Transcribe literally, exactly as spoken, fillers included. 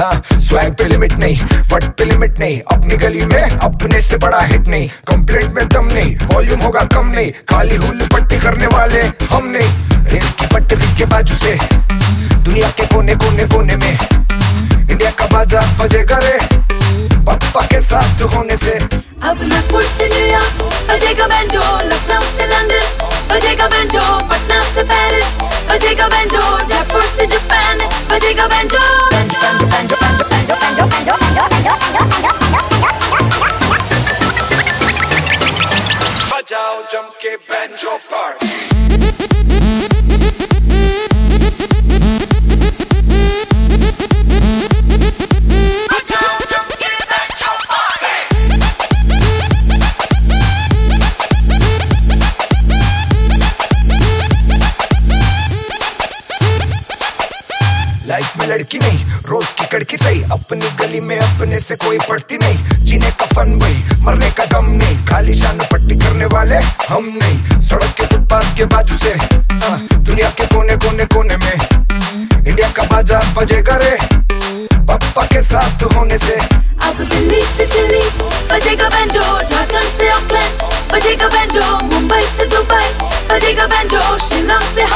हाँ, स्वैग पे लिमिट नहीं, फट पे लिमिट नहीं, अपनी गली में अपने से बड़ा हिट नहीं, कंप्लेंट में दम नहीं, वॉल्यूम होगा कम नहीं, खाली हुल पट्टी करने वाले हम नहीं। रेल की पटरी के बाजू से दुनिया के कोने कोने कोने में इंडिया का बाजा बजेगा रे पप्पा के साथ होने से। अब नागपुर से न्यूयॉर्क बजेगा बैंजो, लखनऊ से लंदन बजेगा बैंजो, पटना से पेरिस बजेगा बैंजो, जयपुर से जापान बजेगा बैंजो। बजाओ जम के बैंजो पार्टी। लाइफ में लड़की नहीं, रोज की कड़की सही, अपनी गली में अपने से कोई पड़ती नहीं, जीने का फन वही, मरने का गम नहीं, खाली शान पट्टी करने वाले हम नहीं। सड़क के फुटपाथ के बाजू से आ, दुनिया के कोने कोने कोने में इंडिया का बाजा बजेगा रे पप्पा के साथ होने से। अब दिल्ली से दिल्ली बजेगा बैंजो, झारखंड से ऑकलैंड बजेगा बैंजो, मुंबई से दुबई बजेगा बैंजो, शिलांग से